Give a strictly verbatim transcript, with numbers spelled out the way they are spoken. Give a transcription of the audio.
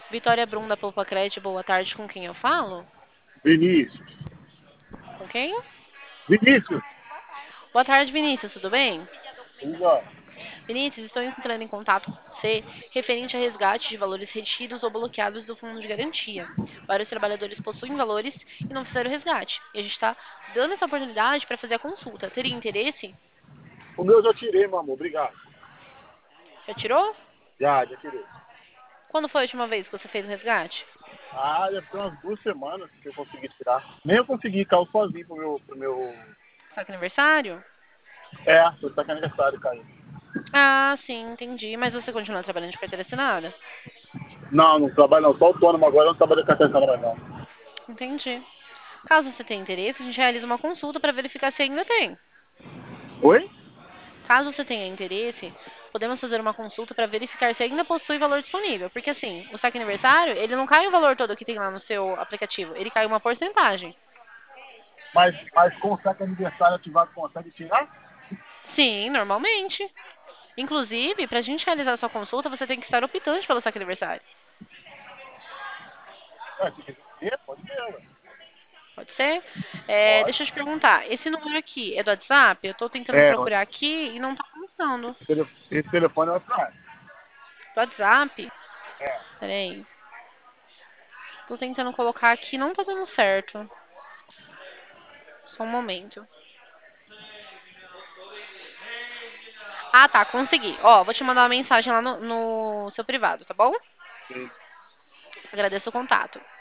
Vitória Brum da Poupa Crédito, boa tarde, com quem eu falo? Vinícius. Com quem? Vinícius! Boa tarde, Vinícius, tudo bem? Uva. Vinícius, estou entrando em contato com você referente a resgate de valores retidos ou bloqueados do fundo de garantia. Vários trabalhadores possuem valores e não fizeram resgate. E a gente está dando essa oportunidade para fazer a consulta. Teria interesse? O meu eu já tirei, meu amor. Obrigado. Já tirou? Já, já tirei. Quando foi a última vez que você fez o resgate? Ah, deve ter umas duas semanas que eu consegui tirar. Nem eu consegui cair sozinho pro meu. Pro meu... Sabe que aniversário? É, foi tá que aniversário, Caio. Ah, sim, entendi. Mas você continua trabalhando de carteira assinada? Não, não trabalho não. Sou autônomo agora, eu não trabalho com a atenção mais não. Entendi. Caso você tenha interesse, a gente realiza uma consulta para verificar se ainda tem. Oi? Caso você tenha interesse, podemos fazer uma consulta para verificar se ainda possui valor disponível. Porque assim, o saque aniversário, ele não cai o valor todo que tem lá no seu aplicativo, ele cai uma porcentagem. Mas, mas com o saque aniversário ativado, consegue tirar? Sim, normalmente. Inclusive, para a gente realizar a sua consulta, você tem que estar optante pelo saque aniversário. É, se quiser ter, pode ter, ué. Pode ser? É, Pode. deixa eu te perguntar, esse número aqui é do WhatsApp? Eu estou tentando É, procurar aqui e não está funcionando. esse tele- esse telefone é o WhatsApp. Do WhatsApp? É. Peraí. Tô tentando colocar aqui, não tá dando certo. Só um momento. Ah, tá, consegui. Ó, vou te mandar uma mensagem lá no, no seu privado, tá bom? Sim. Agradeço o contato.